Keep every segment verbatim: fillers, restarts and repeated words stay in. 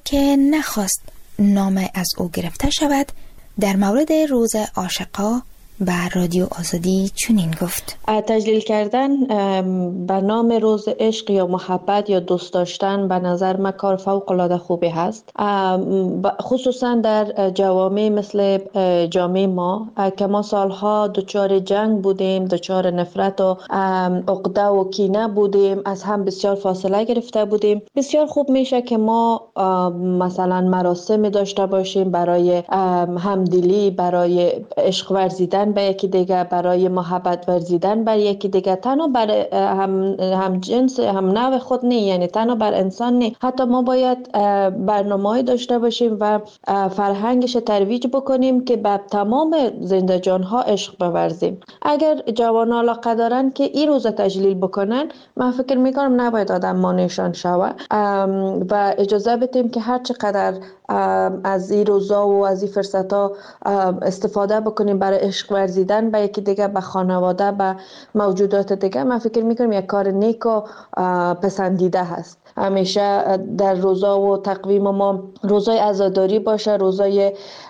که نخواست نام از او گرفته شود، در مورد روز عاشقا به رادیو آزادی چنین گفت: تجلیل کردن به نام روز عشق یا محبت یا دوست داشتن به نظر من کار فوق العاده خوبی هست، خصوصا در جوامع مثل جامعه ما که ما سالها دچار جنگ بودیم، دچار نفرت و عقده و کینه بودیم، از هم بسیار فاصله گرفته بودیم. بسیار خوب میشه که ما مثلا مراسم داشته باشیم برای همدلی، برای عشق ورزیدن به یکی دیگه، برای محبت ورزیدن بر یکی دیگه، تنها بر هم, هم جنس هم نوع خود نه، یعنی تنها بر انسان نه، حتی ما باید برنامه‌ای داشته باشیم و فرهنگش ترویج بکنیم که به تمام زنده جان‌ها عشق بورزیم. اگر جوانان علاقه دارن که این روز تجلیل بکنن، من فکر میکنم نباید آدم مانعشان شوه و اجازه بدیم که هر چقدر از این روزا و از این فرصت‌ها استفاده بکنیم برای عشق ورزیدن به یکی دیگه، به خانواده، به موجودات دیگه. من فکر میکنم یک کار نیک و پسندیده هست. همیشه در روزا و تقویم ما روزای عزاداری باشه، روزای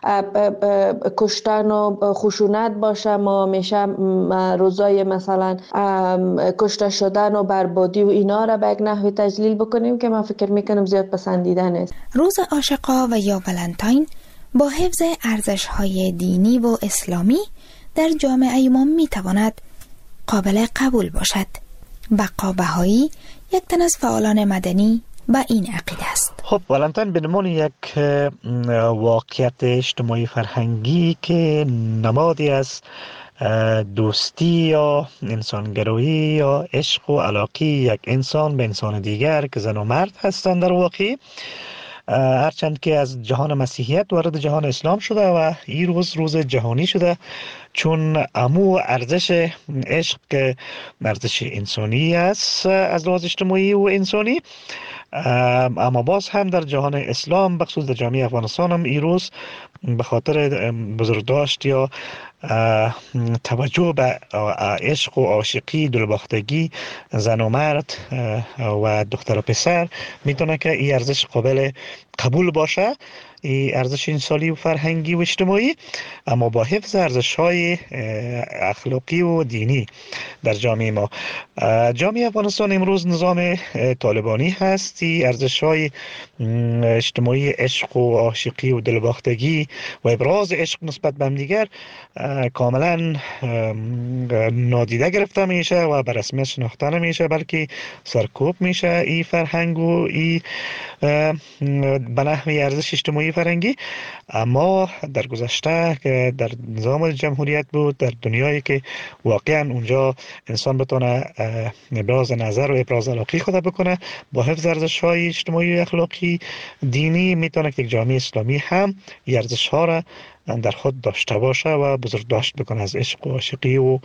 کشتن و خشونت باشه، ما همیشه روزای مثلا کشته شدن و بربادی و اینا را به یک نحوی تجلیل بکنیم که من فکر میکنم زیاد پسندیده نیست. روز عاشقا و یا ولنتاین با حفظ ارزش‌های دینی و اسلامی در جامعه ما میتواند قابل قبول باشد. بقا بهایی یک تن از فعالان مدنی با این عقیده است. خب ولنتاین به عنوان یک واقعیت اجتماعی فرهنگی که نمادی از دوستی یا انسانگرایی یا عشق و علاقه یک انسان به انسان دیگر که زن و مرد هستند در واقع، هرچند که از جهان مسیحیت وارد جهان اسلام شده و این روز روز جهانی شده، چون امو ارزش عشق که ارزش انسانی است از لحاظ اجتماعی و انسانی، اما باز هم در جهان اسلام بخصوص در جامعه افغانستان هم این روز به خاطر بزرگداشت یا توجه به عشق و عاشقی، دلباختگی زن و مرد و دختر و پسر میتونه که این ارزش قابل قبول باشه، این ارزش انسانی و فرهنگی و اجتماعی، اما با حفظ ارزش‌های اخلاقی و دینی در جامعه ما. جامعه افغانستان امروز نظام طالبانی هست، این ارزش‌های اجتماعی عشق و عاشقی و دلباختگی و ابراز عشق نسبت به همدیگر کاملا نادیده گرفته میشه و به رسمیت شناخته نمیشه، بلکه سرکوب میشه این فرهنگ و این به نحوی ارزش اجتماعی فرهنگی. اما در گذشته که در نظام جمهوریت بود، در دنیایی که واقعا اونجا انسان بتونه ابراز نظر و ابراز علاقه خود بکنه با حفظ ارزش‌های اجتماعی و اخلاقی دینی، میتونه که یک جامعه اسلامی هم این ارزش‌ها را در خود داشته باشه و بزرگداشت بکنه از عشق و عاشقی و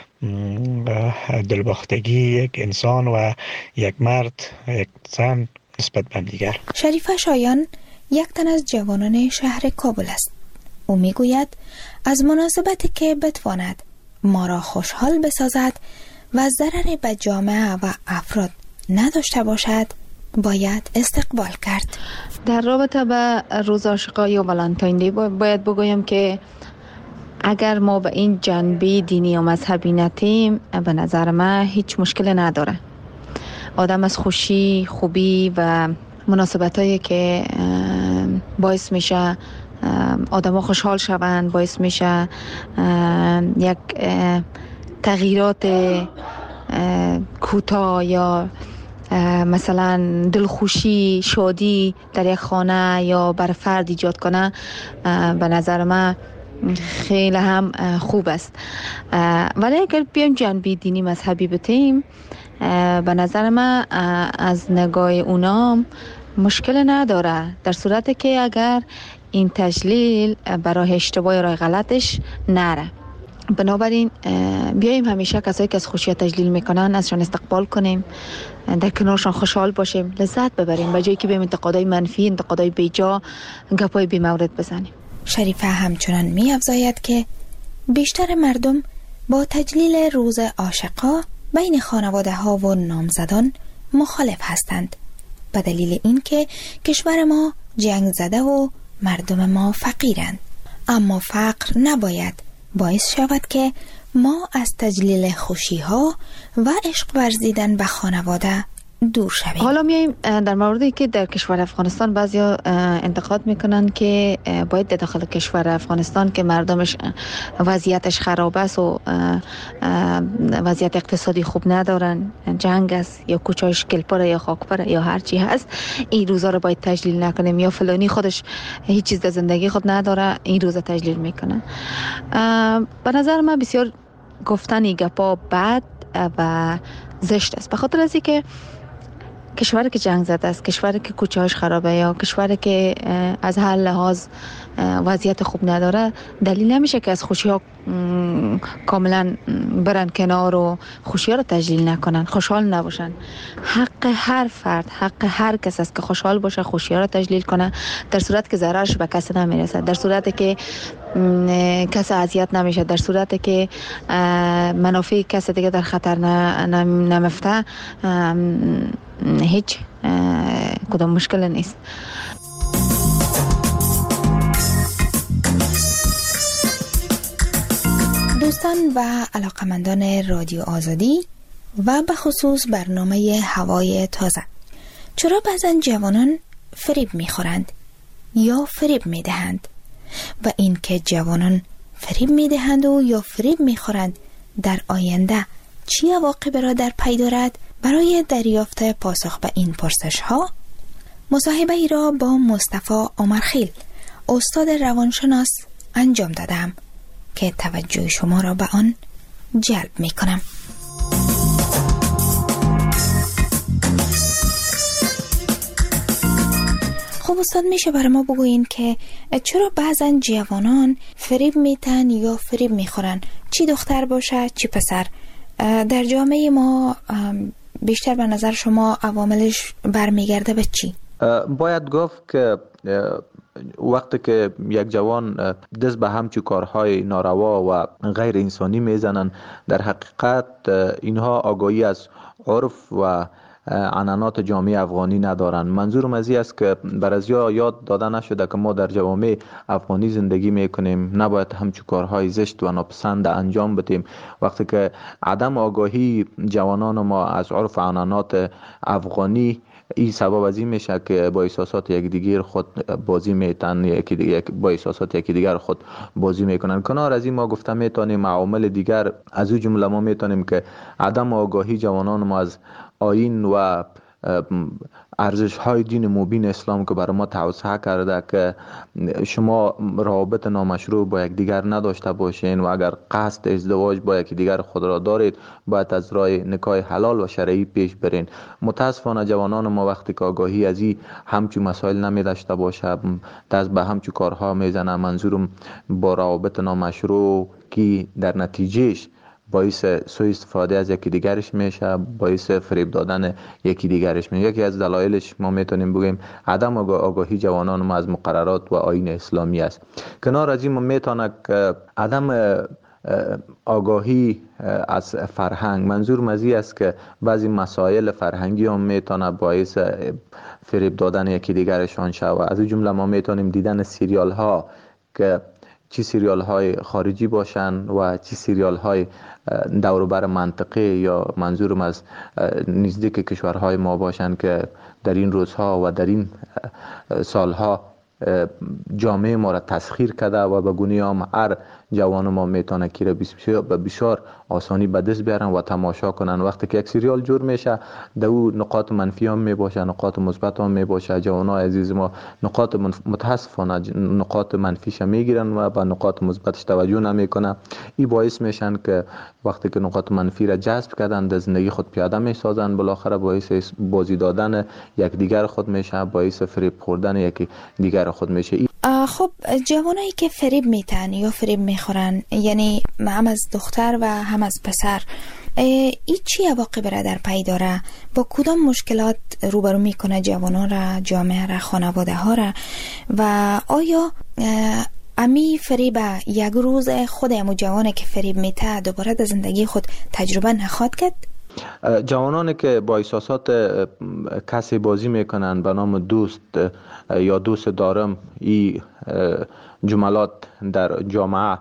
دلباختگی یک انسان و یک مرد یک زن نسبت به دیگر. شریفه شایان یک تن از جوانان شهر کابل است. او میگوید از مناسبتی که بتواند ما را خوشحال بسازد و ضرری به جامعه و افراد نداشته باشد باید استقبال کرد. در رابطه به روز عاشقا یا ولنتاین دی باید بگویم که اگر ما به این جنبه دینی یا مذهبی نتیم، به نظر من هیچ مشکل نداره. آدم از خوشی، خوبی و مناسبتایی که باعث میشه آدم ها خوشحال شوند، باعث میشه یک تغییرات کوتاه یا مثلا دلخوشی، شادی در یک خانه یا بر فرد ایجاد کنه، به نظر من خیلی هم خوب است. ولی اگر بیایم جنبه دینی مذهبی بتیم، به نظر من از نگاه اونام مشکل نداره، در صورتی که اگر این تجلیل برای اشتباه یا راه غلطش نره. بنابراین بیاییم همیشه کسایی که از خوشی تجلیل میکنن ازشان استقبال کنیم، در کنارشان خوشحال باشیم، لذت ببریم، به جایی که بیم انتقادای منفی، انتقادای بیجا، گپای بی مورد بزنیم. شریفه همچنان می افزاید که بیشتر مردم با تجلیل روز عاشقا بین خانواده ها و نامزدان مخالف هستند، به دلیل اینکه کشور ما جنگ زده و مردم ما فقیرند. اما فقر نباید باعث شود که ما از تجلیل خوشی ها و عشق ورزیدن به خانواده دور شویم. حالا میایم در موردی که در کشور افغانستان بعضیا انتقاد میکنن که باید در داخل کشور افغانستان که مردمش وضعیتش خراب است و وضعیت اقتصادی خوب ندارن، جنگ است یا کوچه‌اش گلپره یا خاکپره یا هر چی هست، این روزا رو باید تجلیل نکنیم، یا فلانی خودش هیچ چیز در زندگی خود نداره این روزا تجلیل میکنه. به نظر من بسیار گفتنی گپا بد و زشت است، به خاطر از اینکه کشوری که جنگ زده است، کشوری که کوچه‌اش خرابه یا کشوری که از هر لحاظ وضعیت خوب نداره، دلیل نمیشه که از خوشی‌ها کاملا برن کنار و خوشی‌ها رو تجلیل نکنن، خوشحال نباشن. حق هر فرد، حق هر کس است که خوشحال باشه، خوشی‌ها رو تجلیل کنه، در صورت که ضررش به کسی نمیرسه، در صورتی که کسی اذیت نمیشه، در صورتی که منافع کسی دیگه در خطر نمیفته، هیچ کدام مشکل نیست. دوستان و علاقمندان رادیو آزادی و به خصوص برنامه هوای تازه، چرا بعضن جوانان فریب میخورند یا فریب میدهند و این که جوانان فریب میدهند و یا فریب میخورند در آینده چی عواقبی را در پی دارد؟ برای دریافت پاسخ به این پرسش ها مصاحبه ای را با مصطفی عمرخیل، استاد روانشناس، انجام دادم که توجه شما را به آن جلب می کنم. خب استاد، میشه برای ما بگوین که چرا بعضن جوانان فریب میتن یا فریب میخورن، چی دختر باشه چی پسر؟ در جامعه ما بیشتر به نظر شما عواملش برمیگرده به چی؟ باید گفت که وقتی که یک جوان دست به همچو کارهای ناروا و غیر انسانی میزنن، در حقیقت اینها آگاهی از عرف و عنعنات جامعه افغانی ندارن. منظورم از این است که برازیا یاد داده نشده که ما در جوامع افغانی زندگی میکنیم، نباید همچو کارهای زشت و ناپسند انجام بدیم. وقتی که عدم آگاهی جوانان ما از عرف و عنعنات افغانی، این سبب از این میشه که با احساسات یک دیگر خود بازی میتن، یکی دیگر با احساسات یکی دیگر خود بازی میکنن. کنار از این ما گفته میتونیم عوامل دیگر، از او جمله ما میتونیم که عدم آگاهی جوانان ما از آیین و ارزش های دین مبین اسلام که برای ما توصیه کرده که شما روابط نامشروع با یک دیگر نداشته باشین و اگر قصد ازدواج با یک دیگر خود را دارید باید از راه نکاح حلال و شرعی پیش برین. متاسفانه جوانان ما وقتی که آگاهی از این همچون مسائل نمی داشته باشه، دست به همچون کارها میزنه. منظورم با روابط نامشروع که در نتیجهش باعث سوء استفاده از یکی دیگرش میشه، باعث فریب دادن یکی دیگرش میشه. یکی از دلایلش ما میتونیم بگیم عدم آگاهی جوانان ما از مقررات و آیین اسلامی است. کنار از این ما میتونه که عدم آگاهی از فرهنگ، منظور مزی است که بعضی مسائل فرهنگی هم میتونه باعث فریب دادن یکی دیگرشان شود. از این جمله ما میتونیم دیدن سریال ها که چی سریال های خارجی باشن و چی سریال های دور بر منطقه یا منظورم از نزدیک کشورهای ما باشن که در این روزها و در این سالها جامعه ما را تسخیر کرده و به گونه هم هر جوان ما میتونه که به بسیار آسانی به دست بیارن و تماشا کنن. وقتی که یک سریال جور میشه در او نقاط منفی هم میباشه، نقاط مثبت هم میباشه. جوانای عزیز ما نقاط متاسفانه نقاط منفیش میگیرن و به نقاط مثبتش توجه نمیکنن. این باعث میشن که وقتی که نقاط منفی را جذب کردن در زندگی خود پیاده میسازن، بالاخره باعث بازی دادن یک دیگر خود میشه، باعث فریب خوردن یک دیگر خود میشه. خب جوانایی که فریب میتن یا فریب میخورن، یعنی هم از دختر و هم از پسر، این چی عواقب را در پی داره؟ با کدام مشکلات روبرو میکنه جوانان را، جامعه را، خانواده ها را؟ و آیا امی فریب یک روز خود امو جوانه که فریب میته دوباره در زندگی خود تجربه نخواد کرد؟ جوانانی که با احساسات کسی بازی میکنن به نام دوست یا دوست دارم، این جملات در جامعه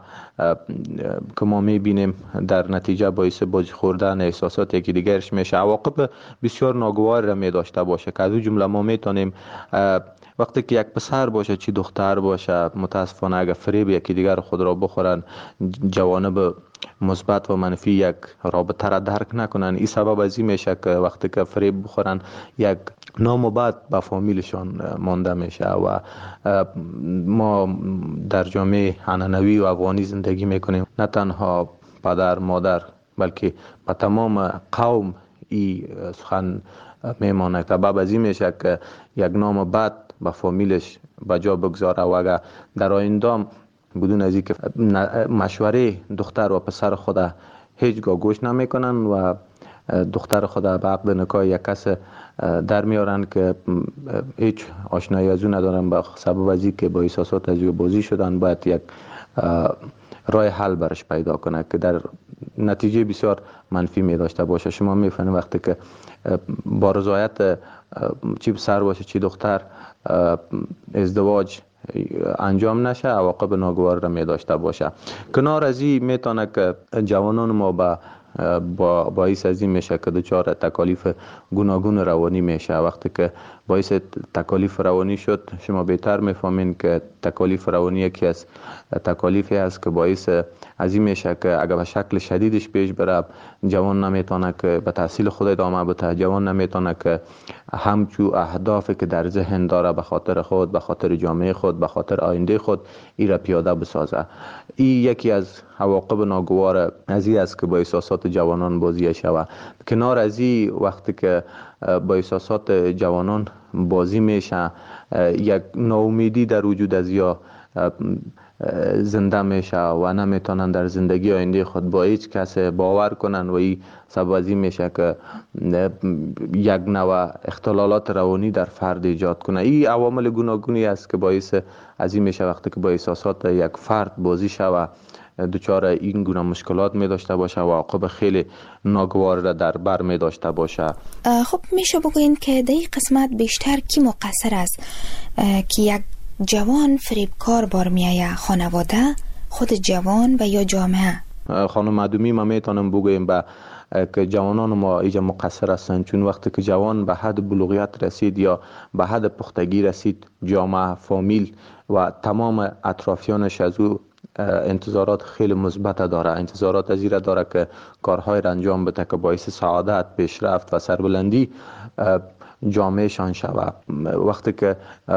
که ما میبینیم در نتیجه باعث بازی خوردن احساسات یکی دیگرش میشه، عواقب بسیار ناگوار را میداشته باشه. که از اون جمله ما میتونیم وقتی که یک پسر باشه چی دختر باشه، متاسفانه اگر فریب یکی دیگر خود را بخورن، جوانب مثبت و منفی یک رابطه را درک نکنن، این سبب از این میشه که وقتی که فریب بخورن یک نام و بد به فامیلشان مانده میشه. و ما در جامعه عنعنوی و افغانی زندگی میکنیم، نه تنها پدر مادر بلکه به تمام قوم این سخن میمانه که باب از این میشه که یک نام بد به فامیلش به جا بگذاره. و اگر در آینده بدون از اینکه مشوره دختر و پسر خود هیچگاه گوش نمیکنن و دختر خود به عقد نکاح یک کس در میارن که هیچ آشنایی از اون ندارن، به سبب از اینکه با احساسات از بازی شدن، باید یک راه حل برش پیدا کنه که در نتیجه بسیار منفی می داشته باشه. شما میفهمید وقتی که با رضایت چی پسر باشه چی دختر ازدواج انجام نشه، عواقب ناگوار را می داشته باشه. کنار از این میتونه که جوانان ما با با باعث از این میشه که دچار تکالیف گوناگون روانی میشه. وقتی که باعث تکالیف روانی شد، شما بهتر میفهمین که تکالیف روانی یکی از تکالیفی است که باعث از این میشه که اگر به شکل شدیدش پیش بره، جوان نمیتونه که به تحصیل خود ادامه بده، جوان نمیتونه که همچو اهدافی که در ذهن داره به خاطر خود، به خاطر جامعه خود، به خاطر آینده خود ای را پیاده بسازه. این یکی از عواقب ناگوار از این است که با احساسات جوانان بازی شود. کنار از این وقتی که با احساسات جوانان بازی میشه، یک ناامیدی در وجود از یا زنده میشه و نمیتونن در زندگی آینده خود با هیچ کس باور کنن و این سبب از این میشه که یک نوع اختلالات روانی در فرد ایجاد کنه. این عوامل گوناگونی است که باعث از این میشه وقتی که با احساسات یک فرد بازی شود دچار این گونه مشکلات می داشته باشه و عواقب خیلی ناگوار را در بر می داشته باشه. خب میشه بگوین که در این قسمت بیشتر کی مقصر است که یک جوان فریبکار بار میایه؟ خانواده، خود جوان و یا جامعه؟ خانم معدومی ما میتونم بگویم با که جوانان ما ایجا مقصر هستند، چون وقتی که جوان به حد بلوغیت رسید یا به حد پختگی رسید، جامعه، فامیل و تمام اطرافیانش از او انتظارات خیلی مثبت داره. انتظارات از این داره که کارهای را انجام بده که باعث سعادت، پیشرفت و سربلندی جامعه شان شود. وقتی که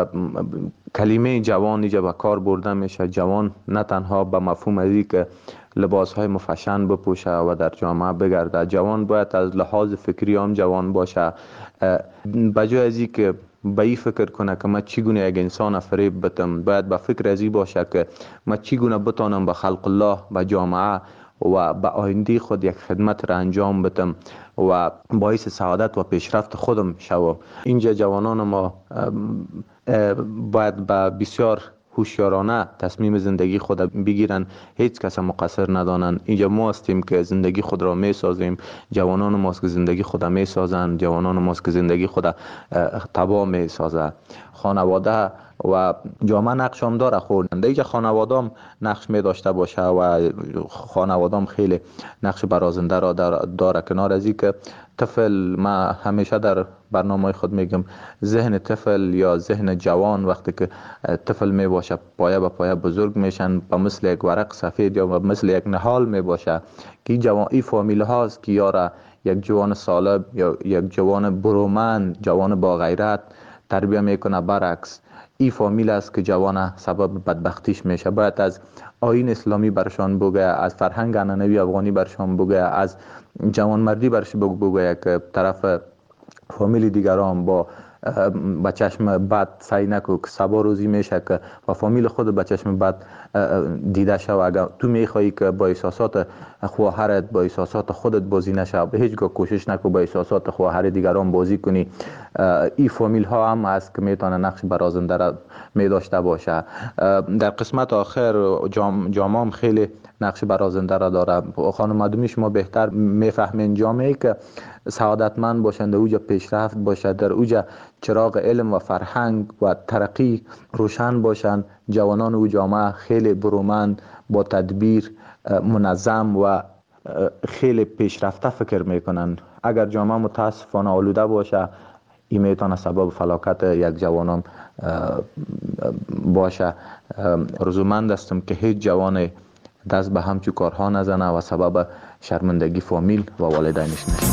کلمه جوان اینجا به کار برده میشه، جوان نه تنها به مفهوم ازی که لباس های مفشن بپوشه و در جامعه بگرده، جوان باید از لحاظ فکری هم جوان باشه. بجای ازی که به این فکر کنه که من چگونه یک انسان فریب بدم، باید به فکر ازی باشه که من چگونه بتانم به خلق الله، به جامعه و به آینده خود یک خدمت را انجام بدم و باعث سعادت و پیشرفت خودم شوم. اینجا جوانان ما باید به بسیار هوشیارانه تصمیم زندگی خود بگیرن، هیچ کس مقصر ندانن. اینجا ما هستیم که زندگی خود را می سازیم، جوانان ماست که زندگی خود می سازن، جوانان ماست که زندگی خود تباه می سازه. خانواده و جامعه نقش هم داره خوردن. اینجا خانواده هم نقش می داشته باشه و خانواده هم خیلی نقش برازنده را داره. کنار از این که طفل، ما همیشه در برنامه خود میگم ذهن طفل یا ذهن جوان وقتی که طفل می باشه پایه به پایه بزرگ میشن، به مثل یک ورق سفید یا مثل یک نهال می باشه که جوان این فامیل هاست که یاره یک جوان سالم یا یک جوان برومند، جوان با غیرت تربیه میکنه. برعکس این فامیل است که جوان سبب بدبختیش میشه. باید از آیین اسلامی برشان بگه، از فرهنگ عنعنوی افغانی برشان بگه، از جوان مردی برش بگه که طرف فامیل دیگران با به چشم بد سعی نکو که سبا روزی میشه که و فامیل خود به چشم بد دیده شو. اگر تو میخوایی که با احساسات خواهرت با احساسات خودت بازی نشه، به هیچ گاه کوشش نکو با احساسات خواهر دیگران بازی کنی. این فامیل ها هم هست که میتونه نقش برازنده را می داشته باشه. در قسمت آخر جام جامام خیلی نقش برازنده را داره. خانم مدومی شما بهتر میفهمین جامعه که سعادتمند باشند، در اوجا پیشرفت باشد، در اوجا چراغ علم و فرهنگ و ترقی روشن باشند، جوانان او جامعه خیلی برومند، با تدبیر، منظم و خیلی پیشرفته فکر میکنن. اگر جامعه متاسفانه آلوده باشه، این میتونه سبب فلاکت یک جوانان باشه. رضامند هستم که هیچ جوان دست به همچو کارها نزنه و سبب شرمندگی فامیل و والدینش نشه.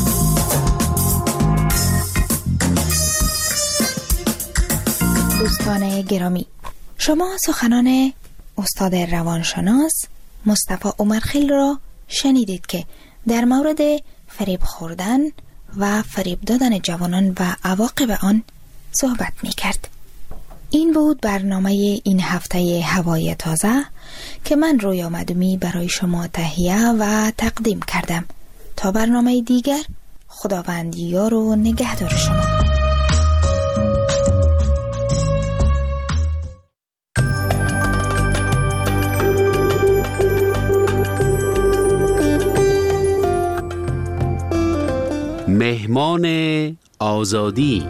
دوستان گرامی، شما سخنان استاد روانشناس مصطفی عمرخیل را شنیدید که در مورد فریب خوردن و فریب دادن جوانان و عواقب آن صحبت می کرد. این بود برنامه این هفته هوای تازه که من رویا مدومی برای شما تهیه و تقدیم کردم. تا برنامه دیگر، خداوند یار و نگهدار شما. مهمان آزادی.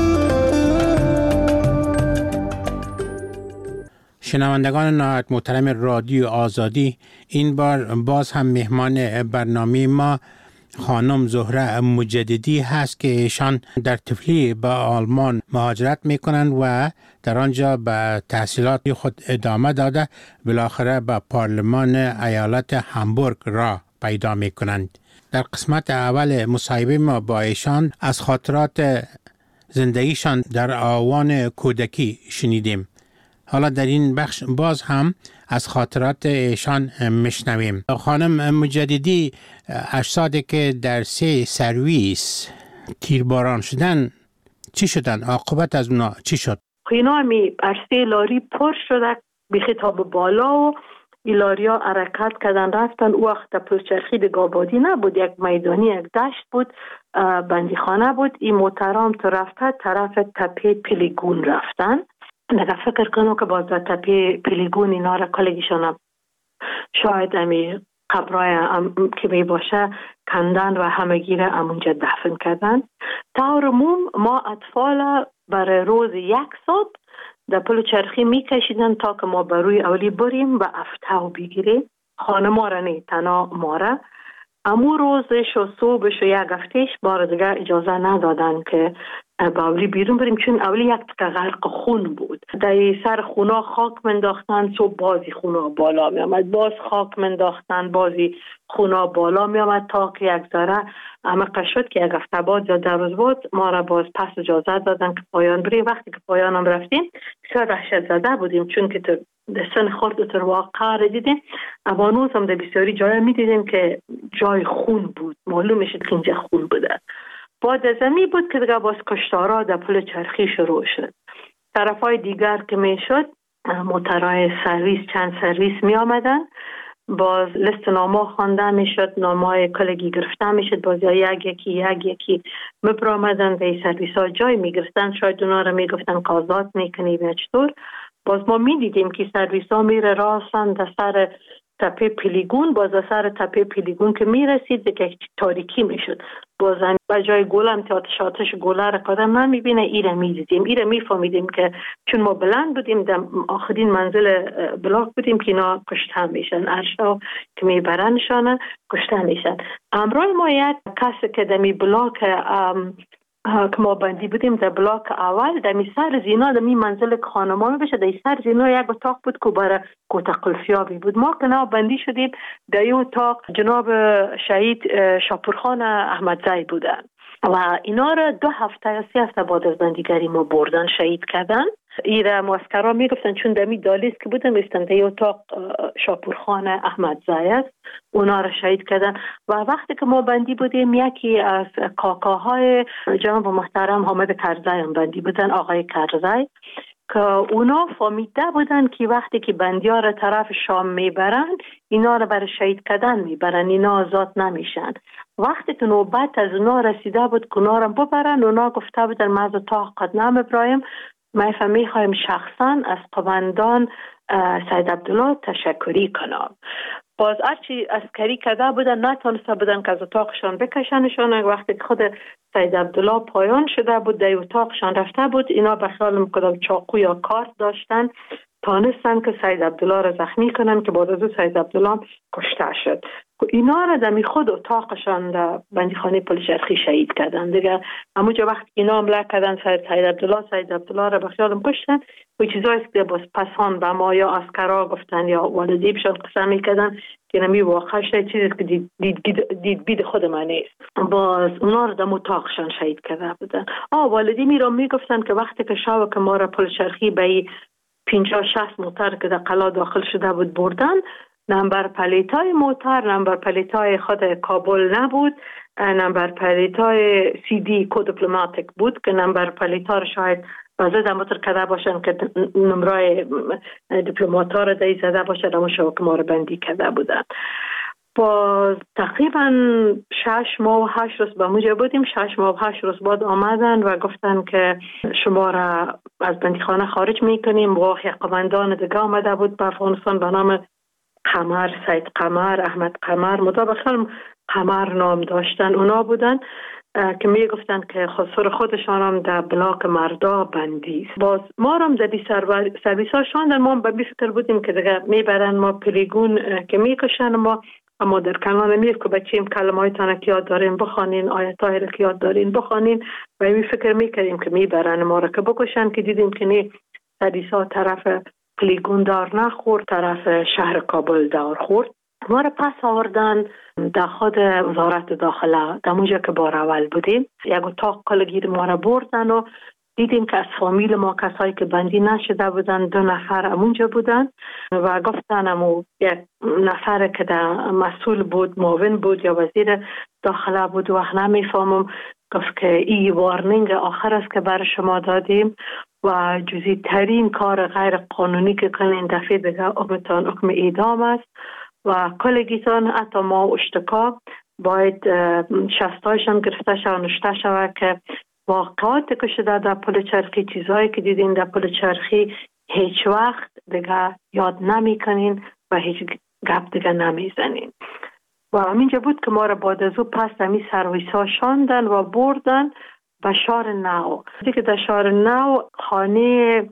شنوندگان نهایت محترم رادیو آزادی، این بار باز هم مهمان برنامه ما خانم زهره مجددی هست که ایشان در طفلی به آلمان مهاجرت میکنند و در آنجا به تحصیلات خود ادامه داده بالاخره به پارلمان ایالت هامبورگ را پیدا میکنند. در قسمت اول مصاحبه ما با ایشان از خاطرات زندگیشان در آوان کودکی شنیدیم. حالا در این بخش باز هم از خاطرات ایشان میشنویم. خانم مجددی، اجسادی که در سه سرویس تیرباران شدن چی شدن؟ عاقبت از اونا چی شد؟ اینا می ارسه لاری پر شده به خطاب بالا و ایلاریا حرکت کردن رفتن. او وقت پرچرخی دگابادی نبود، یک میدانی، یک دشت بود، بندیخانه بود. این موترام تو رفته طرف تپه پیلیگون رفتن. نگه فکر کنم که باز در تپه پیلیگون اینا را کلگیشان شاید امی قبرای که می باشه کندن و همگی را امونجا دفن کردن. طور عموم ما اطفال برای روز یک ساعت در پل چرخی می کشیدن تا که ما بروی اولی بریم و افتاو بگیریم. خانه ما را نه، تنها ما را. امو روزش و صبحش و یک هفتهش بار دیگه اجازه ندادن که با اولی بیرون بریم، چون اولی یک تکه غرق خون بود. در سر خونا خاک منداختن، صبح بازی خونا بالا می آمد، باز خاک منداختن، بازی خونا بالا می آمد تا که یک ذره عمق شد که یک هفته بعد یا در روز بعد ما را باز پس اجازه دادن که پایان بریم. وقتی که پایان هم رفتیم بسیار وحشت زده بودیم، چون که در سن خورد تر واقع را دیدیم. اوانوز هم در بسیاری جای می دیدیم که جای خون بود، معلوم میشد که اینجا خون بوده. بعد از امی بود که دیگه باز کشتارا در پل چرخی شروع شد. طرفای دیگر که می شد موترهای سرویس، چند سرویس می آمدن، باز لست نامه خوانده می شد، نامه کلگی گرفته می شد، باز یک یکی یک یکی می برآمدن به این سرویس ها جای می گرفتن. شاید اونا را می گفتن قاضات می کنی و چطور. باز ما می دیدیم که سرویس ها می ره راستن در سر تپه پیلیگون. باز در سر تپه پیلیگون که می رسید دیگه تاریکی می شد. باز به جای گلم که آتش آتش گله را قدم من می بینه ایره می دیدیم، ایره می فهمیدیم که چون ما بلند بودیم در آخرین منزل بلاک بودیم که اینا کشته میشن، ارشا که می برنشانه کشته میشن. امروز ما یک کسی که دمی بلاک که ما بندی بودیم در بلاک اول، در می سر زینا در می منزل خانمان بشه، در سر زینا یک اتاق بود که برای کوتا قلفیابی بود. ما که نه بندی شدیم در این اتاق جناب شهید شاپورخان احمدزی بودن. و اینا را دو هفته یا سه هفته بعد از بندیگری ما بردن، شهید کردن. ایره معسکرها میگفتن چون دمی دالیست که بودن رستن در اتاق شاپورخان احمد زای است، اونا را شهید کردن. و وقتی که ما بندی بودیم یکی از کاکاهای جناب محترم حامد کرزی هم بندی بودن، آقای کرزی، که اونا فهمیده بودن که وقتی که بندی‌ها را طرف شام میبرن اینا را برای شهید کردن میبرن، اینا آزاد نمیشن. وقتی که نوبت از اونا رسیده بود که اونا را ببرن، اونا گفته بودن ما از اتاق قدنام ابراهیم ما میخوایم شخصا از قماندان سید عبدالله تشکری کنم. باز هرچی عسکری کرده بودن نتونسته بودن که از اتاقشان بکشنشان. وقتی که خود سید عبدالله پایان شده بود در اتاقشان رفته بود، اینا به خیال میکردم چاقو یا کارت داشتن، تانستن که سید عبدالله را زخمی کنن که بعد از سید عبدالله کشته شد. اینا را در خود اتاقشان در بندیخانه پلچرخی شهید کردن. دیگه همونجا وقتی اینا حمله کردن سید عبدالله سید عبدالله را به خیالم کشتن. و چیزایی که باز پسان به ما یا عسکرها گفتن یا والدیبشان قسم میکردن که نمی واقع شد چیزی که دید, دید, دید, دید بید خود من نیست. باز اونا را در اتاقشان شهید کرده بودن. آه والدی می را میگفتن که وقتی که شب که ما را پلچرخی به پنجاه شصت موتر که در قلعه داخل شده بود بردن، نمبر پلیتای موتر نمبر پلیتای خود کابل نبود، نمبر پلیتای سی دی کو دیپلماتیک بود که نمبر پلیتا را شاید وزد موتر کده باشن که نمرای دیپلماتا را دایی زده باشن، اما شو که ما را بندی کده بودن. با تقریبا شش ماه و هشت روز با موجه بودیم. شش ماه و هشت روز بعد آمدن و گفتن که شما را از بندیخانه خارج میکنیم. و یک قماندان دیگه آمده بود به افغانستان به نام قمر، سید قمر، احمد قمر، مطابقا قمر نام داشتن. اونا بودن که می گفتن که خسر خودشان هم در بلاک مردا بندی. باز ما هم در بی سرویس ها شاندن. ما به بی فکر بودیم که دیگه میبرن ما پلیگون که میکشن. ما اما در کنان میف که بچیم کلمه های تانه که یاد دارین بخوانین، آیت های را که یاد دارین بخوانین. و می فکر میکردیم که میبرن ما را که بکشن، که دیدیم که نی سرویس ها طرف پلیگون دار نخورد، طرف شهر کابل دار خورد. ما را پس آوردن در خود وزارت داخله، در اونجا که بار اول بودیم. یک اتاق کلگیر ما را بردن و دیدیم که از فامیل ما کسایی که بندی نشده بودن دو نفر امونجا بودن و گفتن امو یک نفر که در مسئول بود، معاون بود یا وزیر داخله بود، وقت نمیفهمم، گفت که این وارنینگ آخر است که برای شما دادیم و جزئی ترین کار غیر قانونی که کنین دفعه دیگه حکمتان حکم اعدام است و کلگیتان حتی ما اشتکا باید شستایشان گرفته شود و نشته شود که واقعات که شده در پلچرخی، چیزهایی که دیدین در پلچرخی هیچ وقت دیگه یاد نمی کنین و هیچ گپ دیگه نمی زنین. و همینجا بود که ما را بعد از او پس همی سرویس ها شاندن و بردن به شهر نو. دیگه در شهر نو خانه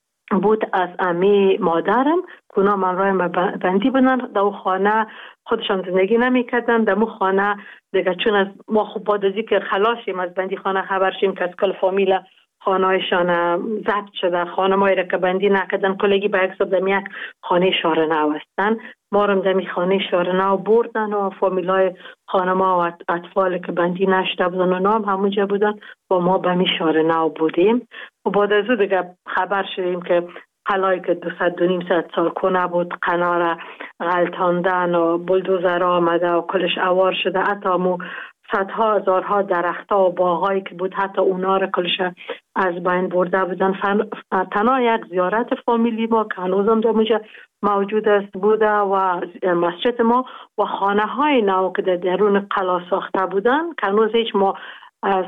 بود از امی مادرم که اونا من رایم بندی بودن. در او خانه خودشان زندگی نمی کردن. در او خانه دیگه چون از ما خوب بعد ازی که خلاصیم از بندی خانه خبر شیم که از کل فامیل خانهایشان ضبط شده، خانه مایی را که بندی نکردن کلگی به اکساب دمی یک خانه شهر نو هستن. ما رم دمی خانه شهر نو بردن و فامیل های خانه ما و اطفال که بندی نشده بودن و نام همونجا بودن و ما به می شهر نو بودیم. و بعد از او دیگه خبر شدیم که قلعه‌ای که دو صد و نیم صد سال کنه بود قنار غلطاندن و بلدوزر آمده و کلش اوار شده. حتی مو صدها هزارها درختها و باغایی که بود حتی اونا را کلش از بین برده بودن. تنها یک زیارت فامیلی ما که هنوزم در اونجا موجود است بوده و مسجد ما و خانه های نو که در درون قلعه ساخته بودن که هنوز هیچ ما از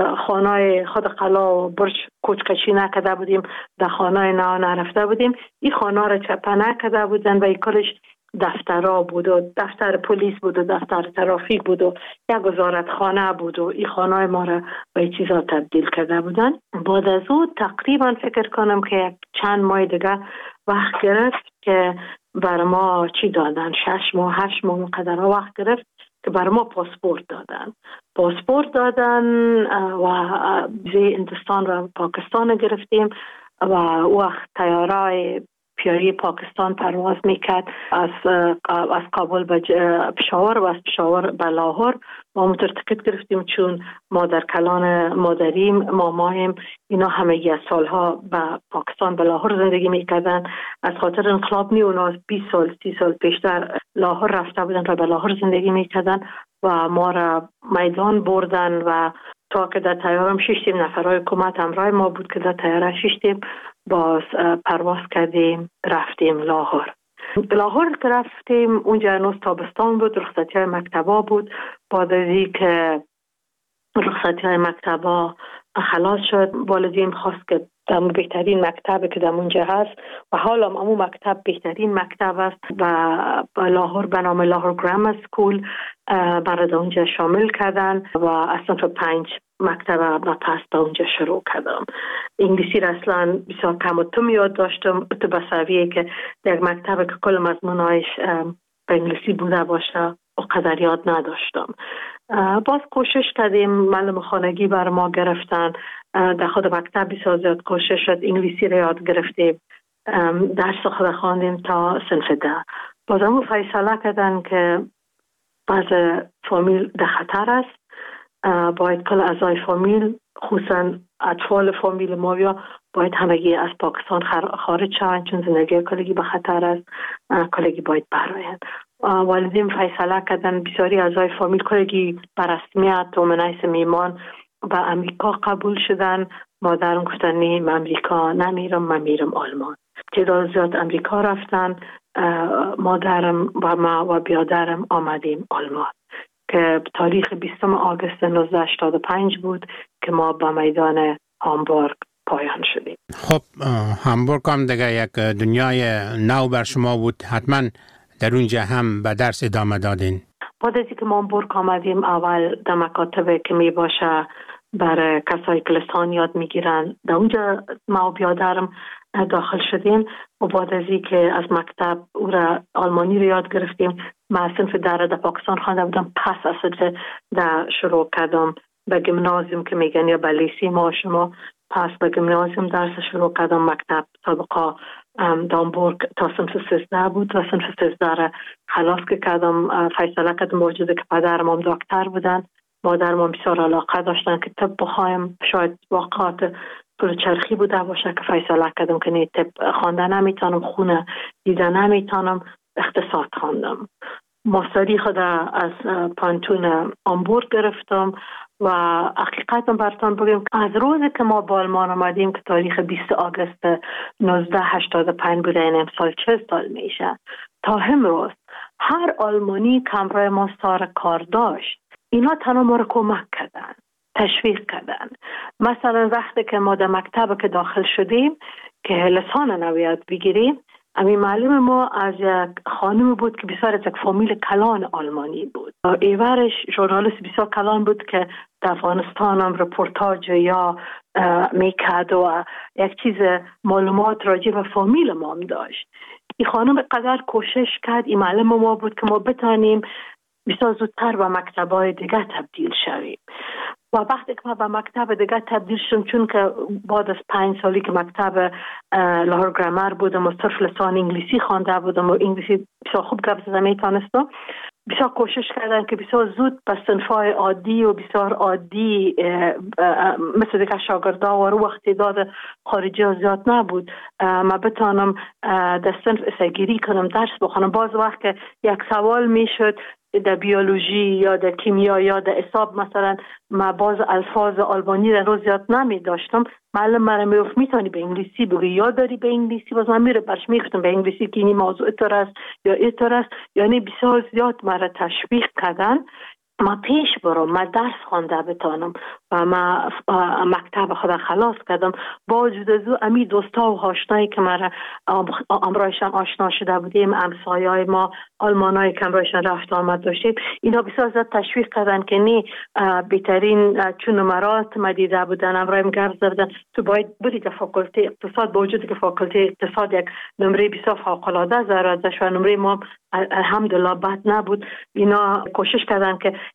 خانه خود قلعه و برج کوچکشی نکده بودیم، در خانه نو نرفته بودیم. این خانه را چپه نکده بودن و این کلش دفترها بود و دفتر پلیس بود و دفتر ترافیک بود و یک وزارت خانه بود و این خانه ما را به این چیزا تبدیل کرده بودن. بعد از او تقریبا فکر کنم که چند ماه دیگه وقت گرفت که بر ما چی دادن، شش ماه هشت ماه قدر وقت گرفت که بر ما پاسپورت دادن. پاسپورت دادن و ویزای هندوستان و پاکستان گرفتیم و وقت تیارای جغرافیایی پاکستان پرواز میکرد از از کابل به پشاور و از پشاور به لاهور. ما موتور تکت گرفتیم چون مادر کلان مادریم مامایم اینا همه از سالها به پاکستان به لاهور زندگی میکردن. از خاطر انقلاب نی اونا بیست سال سی سال پیشتر لاهور رفته بودن و به لاهور زندگی میکردن و ما را میدان بردن و تا که در تیارم ششتیم نفرهای حکومت همراه ما بود که در تیاره ششتیم باز پرواز کردیم رفتیم لاهور. لاهور که رفتیم اونجا هنوز تابستان بود، رخصتی های مکتبا بود. بعد از این که رخصتی های مکتبا خلاص شد والدین خواست که در بهترین مکتب که در اونجا هست و حالا امو مکتب بهترین مکتب است و لاهور به نام لاهور گرامر سکول برای اونجا شامل کردن و اصلا تو پنج مکتب و پس به اونجا شروع کردم. انگلیسی را اصلا بسیار کم و توم یاد داشتم تو بسویه که در مکتب که کل مضمونایش به انگلیسی بوده باشه و قدر یاد نداشتم. باز کوشش کردیم، معلم خانگی بر ما گرفتن، در خود مکتب بسیار زیاد کوشش شد، انگلیسی را یاد گرفتیم، درس خود خواندیم تا صنف ده. باز همون فیصله کردن که باز فامیل در خطر است، باید کل اعضای فامیل خصوصا اطفال فامیل ما یا باید همگی از پاکستان خارج شوند چون زندگی کلگی به خطر است، کلگی باید برآیند. والدین فیصله کردن بسیاری اعضای فامیل کلگی بر رسمیت و منیس میمان به امریکا قبول شدن. مادرم گفتن نه من امریکا نمیرم، من میرم آلمان. تعداد زیاد امریکا رفتن، مادرم و ما و بیادرم آمدیم آلمان که تاریخ بیستم آگوست نوزده هشتاد و پنج بود که ما به میدان هامبورگ پایان شدیم. خب هامبورگ هم دیگه یک دنیای نو بر شما بود، حتما در اونجا هم به درس ادامه دادین. بعد از اینکه ما هامبورگ آمدیم اول در مکاتب که می باشه برای کسایی که لسان یاد میگیرن در اونجا ما و بیادرم داخل شدیم و بعد از اینکه از مکتب او را آلمانی رو یاد گرفتیم. ما صنف در در پاکستان خوانده بودم، پس اصلا در شروع کردم به گیمنازیوم که میگن یا به لیسی ما شما، پس به گیمنازیوم درس شروع کردم. مکتب سابقا هامبورگ تا صنف سیزده بود و صنف سیزده را خلاص که کردم. فیصله کردم موجوده که پدرم هم دکتر بودن، مادرم هم بسیار علاقه داشتن که طب بخوایم، شاید واقعات پول چرخی بوده باشه که فیصله کردم که نه طب خوانده نمیتونم، خونه دیده نمیتونم، اقتصاد خواندم. ماستری خود از پانتون هامبورگ گرفتم و حقیقتا براتون بگم از روزی که ما با آلمان آمدیم که تاریخ بیست آگوست نوزده هشتاد و پنج بوده، این امسال چه سال میشه، تا امروز هر آلمانی که همراه ما سر کار داشت اینا تنها ما رو کمک کردن، تشویق کردن. مثلا وقتی که ما در مکتب که داخل شدیم که لسان نویاد بگیریم، امی معلم ما از یک خانم بود که بسیار از یک فامیل کلان آلمانی بود. ایورش ژورنالیست بسیار کلان بود که در افغانستان هم رپورتاج یا میکرد و یک چیز معلومات راجع به فامیل ما هم داشت. این خانم قدر کوشش کرد، این معلم ما بود که ما بتانیم بسیار زودتر به مکتب‌های دیگه تبدیل شویم. و وقتی که ما به مکتب دیگه تبدیل شدم، چون که بعد از پنج سالی که مکتب لاهور گرامر بودم و صرف لسان انگلیسی خوانده بودم و انگلیسی بسیار خوب گپ زدن میتونستم، بسیار کوشش کردن که بسیار زود به صنف‌های عادی و بسیار عادی مثل دیگه شاگردا و رو وقتی داد خارجی ها زیاد نبود ما بتانم در صنف اسگیری کنم، درس بخونم. باز وقت که یک سوال میشد در بیولوژی یا در کیمیا یا در حساب مثلا ما باز الفاظ آلمانی در روز زیاد نمی داشتم، معلم مرا میگفت میتونی به انگلیسی بگی یا داری به انگلیسی، باز من میره برش میگفتم به انگلیسی که این موضوع اینطور است یا اینطور است. یعنی بسیار زیاد مرا تشویق کردن ما پیش برم، ما درس خوانده بتانم و ما مکتب خدا خلاص کردم. با وجود از او امی دوستا و آشنایی که ما امرایشان آشنا شده بودیم، همسایه‌های ما آلمانایی که امرایشان رفت آمد داشتیم، اینا بسیار زیاد تشویق کردن که نه بهترین چون نمرات ما دیده بودن، امرایم گرد زدن تو باید بری در فاکولته اقتصاد. با وجود که فاکولته اقتصاد یک نمره بسیار فوق‌العاده زرازش و نمره ما الحمدلله بد نبود، اینا کوشش کردن که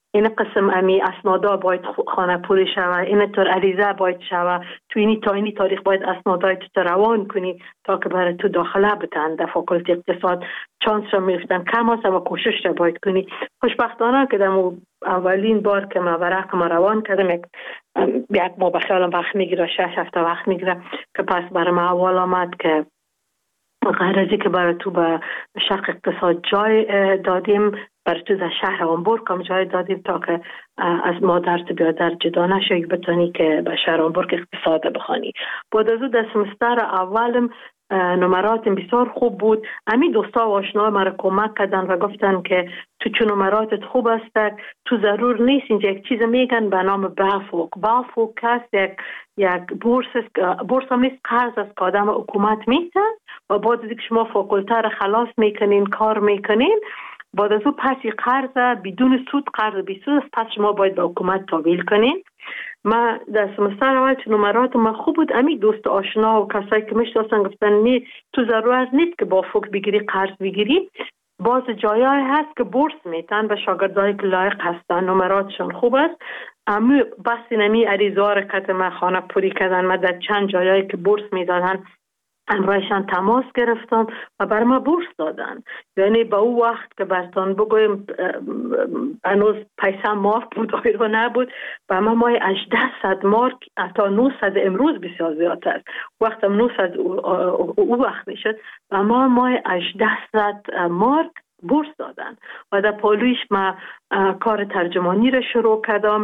این قسم امی اسنادا باید خانه پوری شوه، این طور عریضه باید شوه، تو اینی تا اینی تاریخ باید اسنادای تو روان کنی تا که برای تو داخله بتن. در فاکولته اقتصاد چانس را میفتن کم هست و کوشش را باید کنی. خوشبختانه که در اولین بار که ما ورق ما روان کردم یک یک ما بخیالم وقت میگیره، شش هفته وقت میگیره که پس برای ما اول آمد که غیر ازی که برای تو به شرق اقتصاد جای دادیم، برای تو در شهر هامبورگ هم جای دادیم تا که از مادر تو بیادر جدا نشوی بتونی که به شهر هامبورگ اقتصاد بخوانی. بعد از او در سمستر اولم نمرات بسیار خوب بود. امی دوستا و آشنا مرا کمک کردن و گفتن که تو چون نمراتت خوب است تو ضرور نیست اینجا یک چیز میگن به نام بافوک. بافوک هست یک یک بورس بورس هم نیست، قرض است که آدم حکومت میتن و بعد از اینکه شما فاکولته را خلاص میکنین کار میکنین، بعد از او پسی قرض بدون سود، قرض بی سود است، پس شما باید به حکومت تحویل کنین. ما در سمستر اول چون نمرات ما خوب بود، امی دوست آشنا و کسایی که میشناسن گفتن نی تو ضرورت نیست که با فوق بگیری قرض بگیری، باز جایای هست که بورس میتن به شاگردایی که لایق هستن، نمراتشون خوب است. اما بس نمی عریضه رکت ما خانه پوری کردن، ما در چند جایایی که بورس میدادن امرایشان تماس گرفتم و بر ما بورس دادن. یعنی با او وقت که برتان بگویم هنوز پیسه مارک بود آیرو نبود، با ما مای هجده مارک حتی نهصد امروز بسیار زیاد است. وقت هم نهصد او وقت میشد و ما مای هجده مارک بورس دادن و در پالویش ما کار ترجمانی را شروع کردم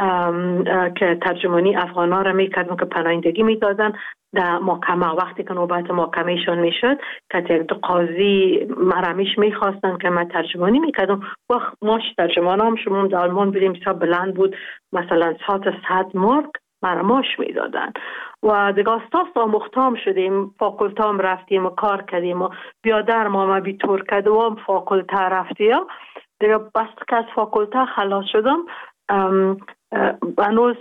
که ترجمانی افغانا را میکردم که پناهندگی میدادن در محکمه. وقتی که نوبت محکمهشون میشد که یک دو قاضی مرمیش میخواستن که من ترجمانی میکردم، وقت ماش ترجمان هم شما در آلمان بودیم بسیار بلند بود، مثلا ساعت صد مارک مرماش میدادن و دیگه استاس آموختام شدیم، فاکولتام رفتیم و کار کردیم و بیادر ما ما بی تور کردم و فاکولته رفتیم دیگه. بس که از فاکولته خلاص شدم هنوز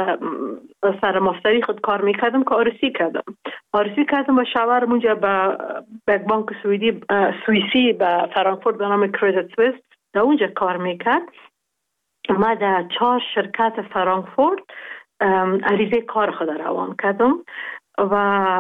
سر ماستری خود کار میکردم که آرسی کردم آرسی کردم و شاورم اونجا به یک بانک سوئدی سوئیسی به فرانکفورت به نام کریدیت سوئیس در اونجا کار میکرد. ما در چهار شرکت فرانکفورت عریضه کار خود روان کردم و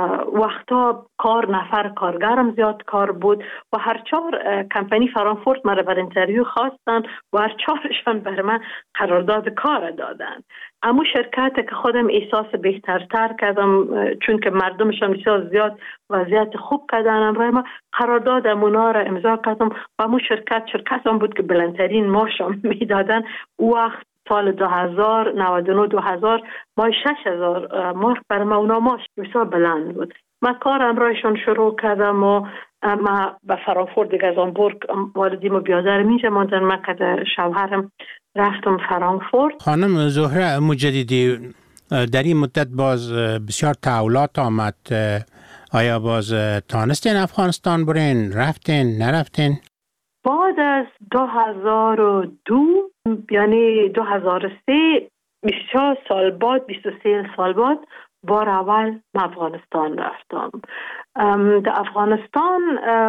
وقتا کار نفر کارگرم زیاد کار بود و هر چهار کمپانی فرانکفورت مرا بر انترویو خواستن و هر چهارشان بر من قرارداد کار دادن. اما شرکت که خودم احساس بهترتر کردم چون که مردمشان بسیار زیاد وضعیت خوب کردن، امروز ما قرارداد اونا را امضا کردم و امو شرکت شرکت هم بود که بلندترین معاشم میدادن. وقت سال دو هزار نود و نه دو هزار مای شش هزار مارک بر ما اونا ماش بسیار بلند بود. ما کارم رایشون شروع کردم و ما به فرانکفورت دیگه از هامبورگ والدیم و بیادر میشه ماندن. ما که شوهرم رفتم فرانکفورت. خانم زهره مجددی در این مدت باز بسیار تحولات آمد، آیا باز تانستین افغانستان برین؟ رفتین؟ نرفتین؟ بعد از دو هزار و دو یعنی دو هزار و سه بیست و چهار سال بعد بیست و سه سال بعد بار اول من افغانستان رفتم. در افغانستان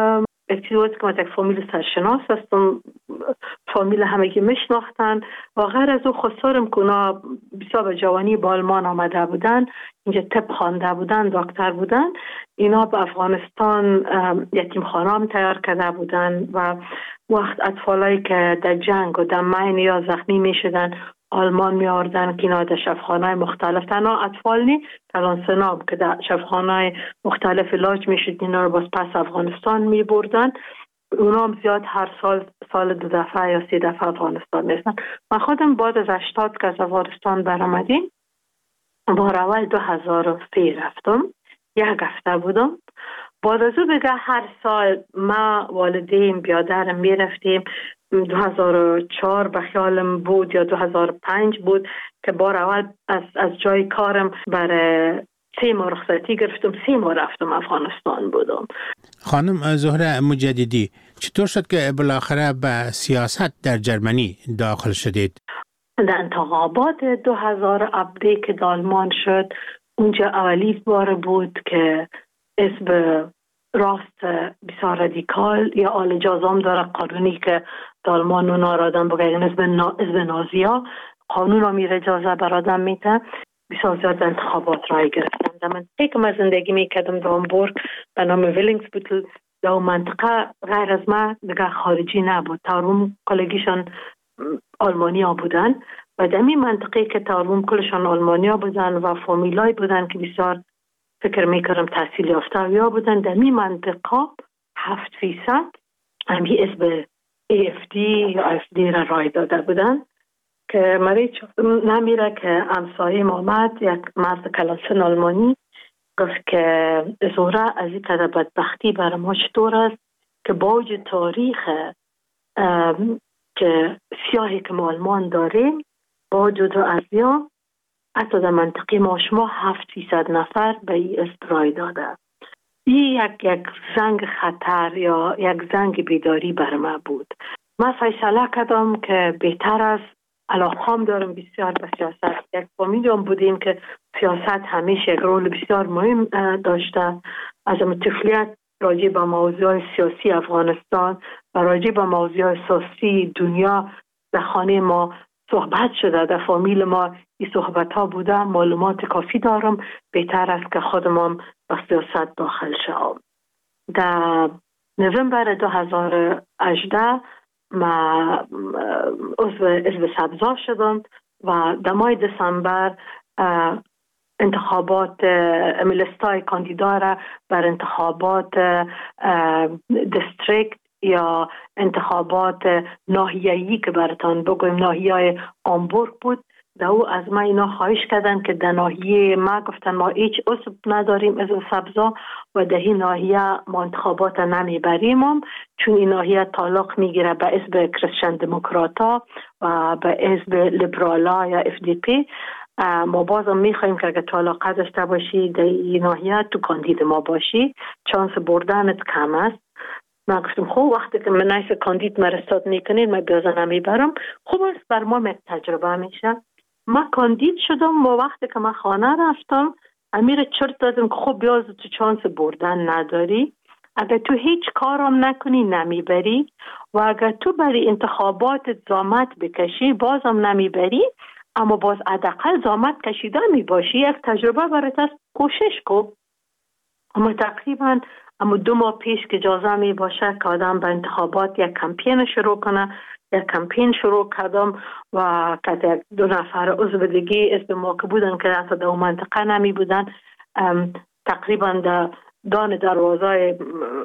یک چیزی که من یک فامیل سرشناس هستم، فامیل همگی میشناختن و غیر از او خسارم که اونا بسیار به جوانی با آلمان آمده بودن، اینجا طب خوانده بودن، دکتر بودن. اینا به افغانستان یتیم خانه هم تیار کرده بودن و وقت اطفالایی که در جنگ و در مین یا زخمی می شدن آلمان می آوردن که اینا در شفاخانه‌های مختلف، تنها اطفال نی کلان سناب که در شفاخانه‌های مختلف علاج می شد، اینا رو باز پس افغانستان می بردن. اونا هم زیاد هر سال سال دو دفعه یا سه دفعه افغانستان میستن. من خودم بعد از هشتاد که از افغانستان برآمدیم بار اول دو هزار و سه رفتم، یک هفته بودم. بعد از او بگه هر سال ما والدین بیادرم می رفتیم. دو هزار و چهار به خیالم بود یا دو هزار و پنج بود که بار اول از, از جای کارم برای سه ماه رخصتی گرفتم، سه ماه رفتم افغانستان بودم. خانم زهره مجددی چطور شد که بالاخره به سیاست در جرمنی داخل شدید؟ در انتخابات دو هزار و هفده که در آلمان شد، اونجا اولی بار بود که اسم راست بسیار رادیکال یا آل جازام داره قانونی که دالمان اونا را آدم بگه نزد نازی ها قانون ها میره اجازه بر آدم میده. بسیار زیاد انتخابات رای گرفتم. در منطقه که من زندگی میکردم در هامبورگ به نام ویلینگسبوتل، در اون منطقه غیر از ما دیگه خارجی نبود. تاروم کلگیشان آلمانی ها بودن و در این منطقه که تاروم کلشان آلمانی ها بودن و فامیلای بودن که بسیار فکر میکردم تحصیل یافته یا بودن. در این منطقه هفت فیصد همی اسم ای اف دی یا اف دی را رای داده بودن که مریچ نمیره که امسایی محمد یک مرد کلاسن آلمانی گفت که زوره از این قدر بدبختی برای ما چطور است که باوجود تاریخ که سیاهی که ما آلمان داریم باوجود از یا حتی در منطقه ما شما هفت فیصد نفر به این استرای داده. این یک یک زنگ خطر یا یک زنگ بیداری بر ما بود. من فیصله کردم که بهتر است علاقام دارم بسیار به سیاست. یک فامیلیام بودیم که سیاست همیشه یک رول بسیار مهم داشته. از طفولیت راجع به موضوع سیاسی افغانستان و راجع به موضوع سیاسی دنیا در خانه ما صحبت شده. در فامیل ما این صحبت ها بوده. معلومات کافی دارم. بهتر است که خودم به سیاست داخل شوم. در نوامبر دو هزار و هجده ما عضو حزب سبزا شدم و در ماه دسامبر انتخابات ملستای کاندیدا را بر انتخابات دیستریکت یا انتخابات ناحیه‌ای که براتان بگویم ناحیه هامبورگ بود. در او از ما اینا خواهش کردن که در ناحیه ما گفتن ما هیچ عضو نداریم از سبزا و در این ناحیه ما انتخابات نمیبریم چون این ناحیه تعلق میگیره به حزب کریستین دموکراتا و به حزب لیبرالا یا اف دی پی. ما بازم میخوایم که اگر تعلق داشته باشی در این ناحیه تو کاندید ما باشی چانس بردنت کم است. من گفتم خوب وقتی که من نیست کاندید مرستاد میکنین من بیازه نمیبرم. خوب است بر ما تجربه میشه. من کاندید شدم و وقتی که من خانه رفتم امیر چرت دادم که خب بیاز تو چانس بردن نداری. اگر تو هیچ کارم نکنی نمیبری و اگر تو برای انتخابات زامت بکشی بازم نمیبری اما باز حداقل زامت کشیده می باشی. یک تجربه برات است کوشش کن. اما تقریبا اما دو ماه پیش که اجازه می باشه که آدم به انتخابات یک کمپین شروع کنه یک کمپین شروع کردم و که دو نفر عضو دیگه اسم ما که بودن که حتی در اون منطقه نمی بودن تقریبا در دان دروازه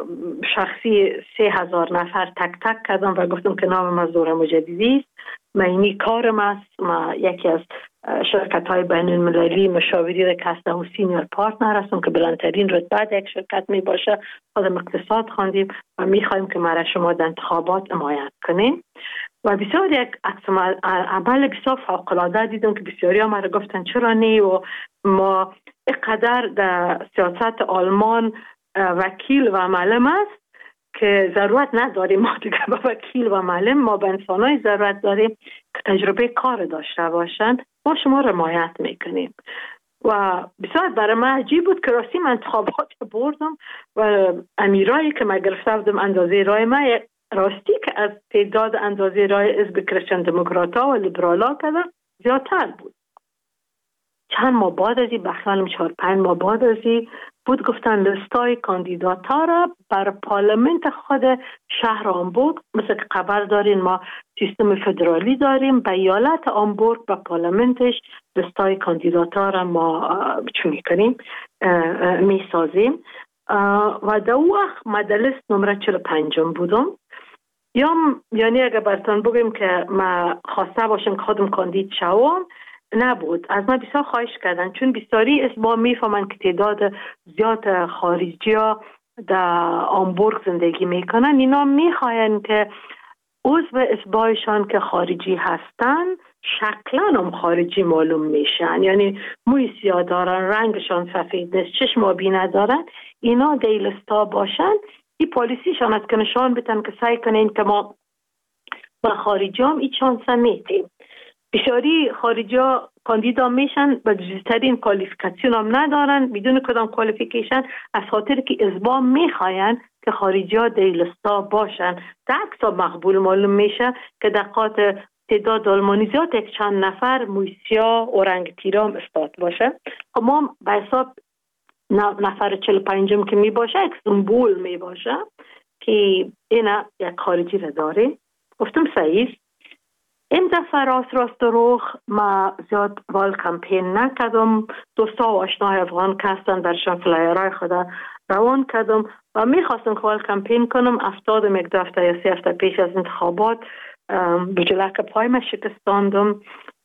شخصی سه هزار نفر تک تک کردم و گفتم که نام ما زوره مجددی است. من اینی کارم است. ما یکی از شرکت های بین المللی مشاوری را کسته و سینیور پارتنر هستم که بلندترین رتبه یک شرکت می باشه. خودم اقتصاد خواندیم و می خواهیم که ما را شما در انتخابات حمایت کنیم و بسیار یک عمل بسیار فوق العاده دیدم که بسیاری ها ما را گفتن چرا نه و ما اینقدر در سیاست آلمان وکیل و معلم است که ضرورت نداریم ما دیگه با وکیل و معلم ما به انسانای ضرورت داریم که تجربه کار داشته باشن. ما شما را حمایت میکنیم و بسیار برای من عجیب بود که راستی من انتخابات بردم و امیرایی که من گرفته بودم اندازه رای من راستی که از تعداد اندازه رای حزب کریستین دموکراتا و لیبرالا کردن زیادتر بود. چند ماه بعد ازی بخلالم چهار پنج ماه بعد ازی بود گفتن لستای کاندیداتا را بر پارلمنت خود شهر هامبورگ مثل که خبر دارین ما سیستم فدرالی داریم به ایالت هامبورگ به پارلمنتش لستای کاندیداتا را ما چونی کنیم می سازیم و در اون وقت مجلس نمره چهل و پنجم بودم. یا یعنی اگر براتون بگیم که ما خواسته باشم که خودم کاندید شوم نبود. از من بسیار خواهش کردن چون بسیاری اسما میفهمن که تعداد زیاد خارجی ها در هامبورگ زندگی میکنن. اینا میخواین که عضو اسبایشان که خارجی هستن شکلا هم خارجی معلوم میشن، یعنی موی سیاه دارن، رنگشان سفید نیست، چشم آبی ندارن، اینا دیلستا باشن. این پالیسیشان است که نشان بدن که سعی کنین که ما با خارجی هم این چانس میتیم. بسیاری خارجی ها کاندیدا میشن و جزترین کوالیفیکاسیون هم ندارن، بدون کدام کوالیفیکیشن، از خاطر که ازبام میخواین که خارجی ها دیلستا باشن. در عکس مقبول معلوم میشه که دقات تعداد آلمانی زیاد، یک چند نفر مویسیا اورنگ تیرام استاد باشه. ما به حساب نفر چهل و پنجم که می باشه یک سمبول می باشه که اینا یک خارجی را داره. گفتم صحیح. این دفعه راست راست دروغ ما زیاد وال کمپین نکردم. دوستا و آشناهای افغان که هستن برشان فلایرهای خدا روان کردم و میخواستم که وال کمپین کنم. افتادم یک دفعه یا سی هفته پیش از انتخابات بجلک پای ما شکستاندم.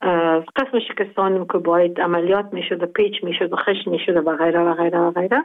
قسم شکستاندم که باید عملیات میشد و پیچ میشد و خش میشد و غیره و غیره و غیره.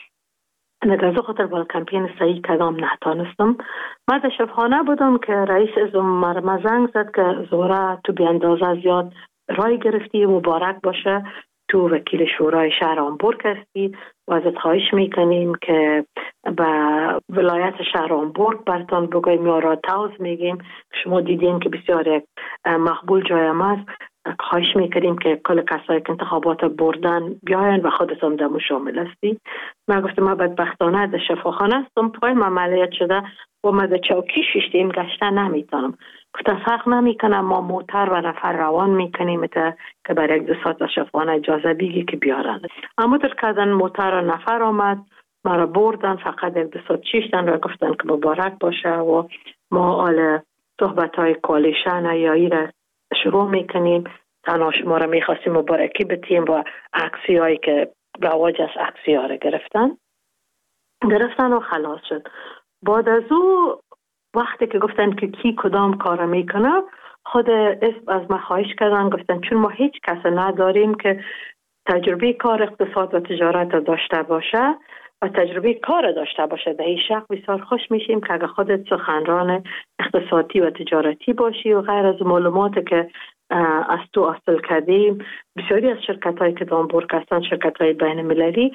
نگرزو خاطر وال کمپین صحیح کدام نتانستم. من در شفخانه بودم که رئیس ازم مرمه زنگ زد که زهره تو بی اندازه زیاد رای گرفتی، مبارک باشه، تو وکیل شورای شهر هامبورگ هستی و ازت خواهش میکنیم که به ولایت شهر هامبورگ برتان بگویم یا راتاوز میگیم. شما دیدین که بسیار یک مقبول جای ما است. خواهش میکنیم که کل کسایی که انتخابات بردن بیاین و خودت هم دمو شامل هستی. من گفتم من بدبختانه در شفاخانه هستم، پای من عملیات شده و من در چوکی شیشتیم گشتن نمیتونم. گفتم فرق نمیکنه، ما موتر و نفر روان میکنیم تا که برای یک دو ساعت در شفاخانه اجازه بگی که بیارن. اما در کردن موتر و نفر آمد، ما را بردن، فقط یک دو ساعت شیشتن و گفتن که مبارک باشه و ما آل صحبت های کوالیشن یا ایره شروع میکنیم. تنها شما را میخواستیم مبارکی بتیم و عکسی هایی که رواج از عکسی ها را گرفتن گرفتن و خلاص شد. بعد از او وقتی که گفتن که کی کدام کار میکنه، خود اسم از ما خواهش کردن، گفتن چون ما هیچ کس نداریم که تجربه کار اقتصاد و تجارت داشته باشه و تجربه کار داشته باشه، در این شق بسیار خوش میشیم که اگه خودت سخنران اقتصادی و تجارتی باشی و غیر از معلومات که از تو حاصل کردیم. بسیاری از شرکت هایی که هامبورگ هستن، شرکت های بین المللی،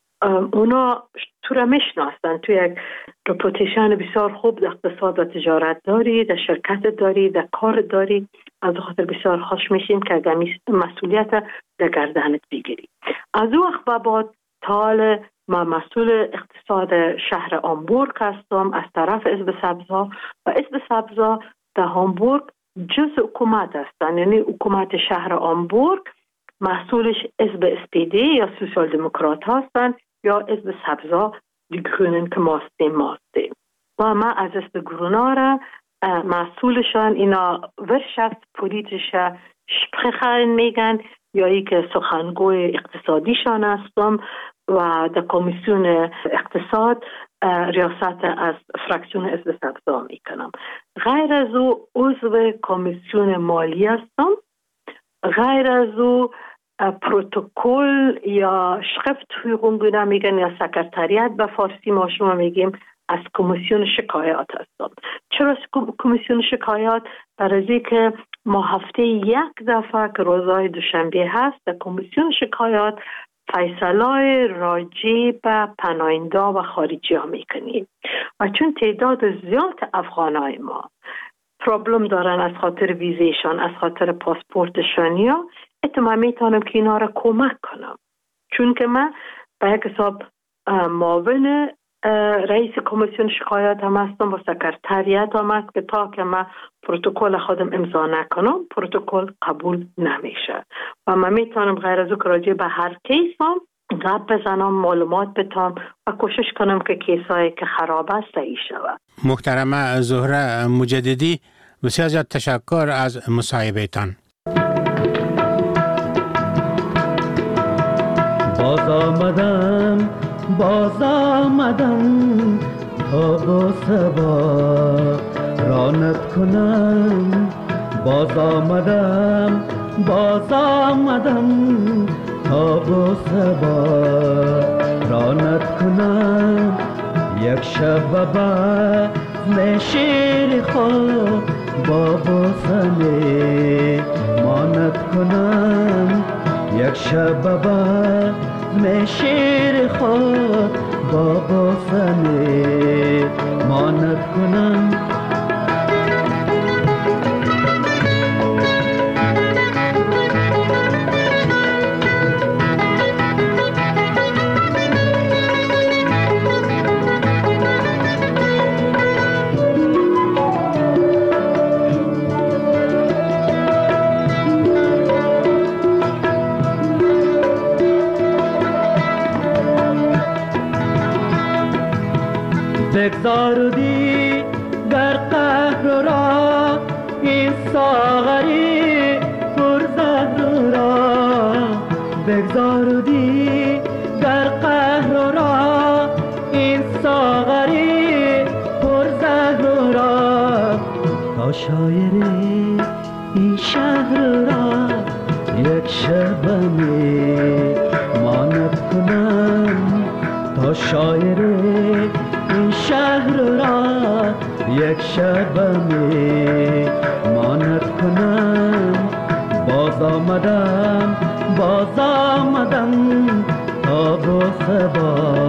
اونا تو را میشناسن، تو یک رپوتیشن بسیار خوب در اقتصاد و تجارت داری، در شرکت داری، در کار داری. از خاطر بسیار خوش میشیم که اگر مسئولیت در گردنت بگیری. از او وقت بعد تا ما مسئول اقتصاد شهر هامبورگ هستم از طرف حزب سبزها و حزب سبزها در هامبورگ جز حکومت هستن، یعنی حکومت شهر هامبورگ مسئولش حزب اس پی دی یا سوسیال دموکرات هستن یا حزب سبزها دی گرونن که ماستیم ماستیم و ما از حزب گرونا را مسئولشان اینا ورشفت پولیتیشه شپخن میگن یا ای که سخنگوی اقتصادیشان هستم و در کمیسیون اقتصاد ریاست از فراکسیون حزب سبزها میکنم. غیر از او عضو کمیسیون مالی هستم. غیر از او پروتکل یا شقفت حقوق میگن یا سکرتریت به فارسی ما شما میگیم از کمیسیون شکایات هستم. چرا کمیسیون شکایات؟ برای که ما هفته یک دفعه که روزهای دوشنبه هست در کمیسیون شکایات فیصلای راجع به پناهنده و خارجی ها میکنیم و چون تعداد زیاد افغانای ما پرابلم دارن از خاطر ویزیشان، از خاطر پاسپورتشان، یا اتمام میتونم که اینا را کمک کنم، چون که من به یک حساب معاون رئیس کمیسیون شکایات هم هستم و سکرتریت هم هست که تا که من پروتکل خودم امضا نکنم پروتکل قبول نمیشه و من میتونم غیر از او که راجع به هر کیس هم گپ بزنم، معلومات بتام و کوشش کنم که کیسایی که خراب است صحیح شود. محترمه زهره مجددی، بسیار زیاد تشکر از مصاحبهتان. باز آمدم باز آمدم تا با سبا رانت کنم. باز آمدم باز آمدم تا با سبا رانت کنم. یک شب بعد شیر خود با بوسنی مانت کنم. یک شب بعد شیر خود با بوسنی مانت کنم. بگذارودی در قهر را این ساغری پرزهر را، بگذارودی در قهر را این ساغری پرزهر را، تا شاعری این شهر را یک شب می ماند کنم، تا شاعری این شهر را یک شب می ماند کنم. باز آمدم باز آمدم تا با سبا